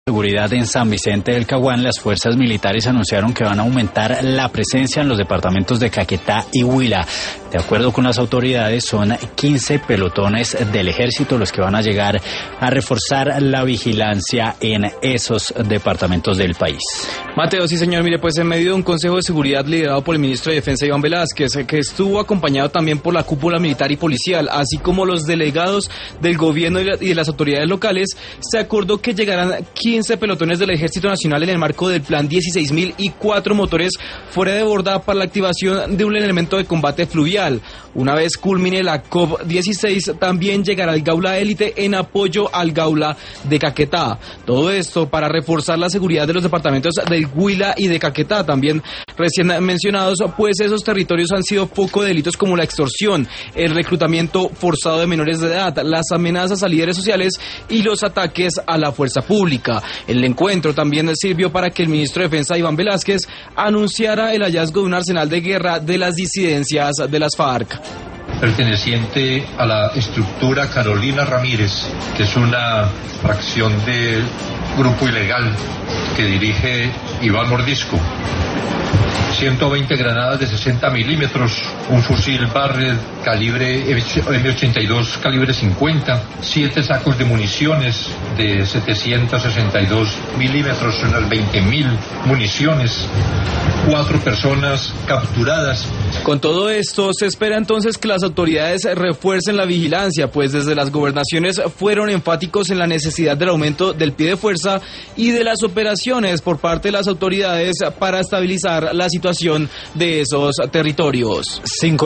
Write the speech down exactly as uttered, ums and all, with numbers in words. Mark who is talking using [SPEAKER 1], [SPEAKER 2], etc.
[SPEAKER 1] Seguridad en San Vicente del Caguán, las fuerzas militares anunciaron que van a aumentar la presencia en los departamentos de Caquetá y Huila. De acuerdo con las autoridades, son quince pelotones del ejército los que van a llegar a reforzar la vigilancia en esos departamentos del país.
[SPEAKER 2] Mateo, sí señor, mire, pues en medio de un consejo de seguridad liderado por el ministro de Defensa Iván Velázquez, que estuvo acompañado también por la cúpula militar y policial, así como los delegados del gobierno y de las autoridades locales, se acordó que llegarán quince pelotones del Ejército Nacional en el marco del Plan dieciséis mil y cuatro motores fuera de borda para la activación de un elemento de combate fluvial. Una vez culmine la COP dieciséis, también llegará el Gaula Élite en apoyo al Gaula de Caquetá. Todo esto para reforzar la seguridad de los departamentos del Huila y de Caquetá, también recién mencionados, pues esos territorios han sido foco de delitos como la extorsión, el reclutamiento forzado de menores de edad, las amenazas a líderes sociales y los ataques a la fuerza pública. El encuentro también sirvió para que el ministro de Defensa Iván Velázquez anunciara el hallazgo de un arsenal de guerra de las disidencias de las FARC.
[SPEAKER 3] Perteneciente a la estructura Carolina Ramírez, que es una fracción del grupo ilegal que dirige Iván Mordisco. ciento veinte granadas de sesenta milímetros, un fusil Barrett calibre eme ochenta y dos calibre cincuenta, siete sacos de municiones de setecientos sesenta y dos milímetros, unas veinte mil municiones, cuatro personas capturadas.
[SPEAKER 2] Con todo esto, se espera entonces que las autoridades refuercen la vigilancia, pues desde las gobernaciones fueron enfáticos en la necesidad del aumento del pie de fuerza y de las operaciones por parte de las autoridades para estabilizar la situación de esos territorios.
[SPEAKER 1] Cinco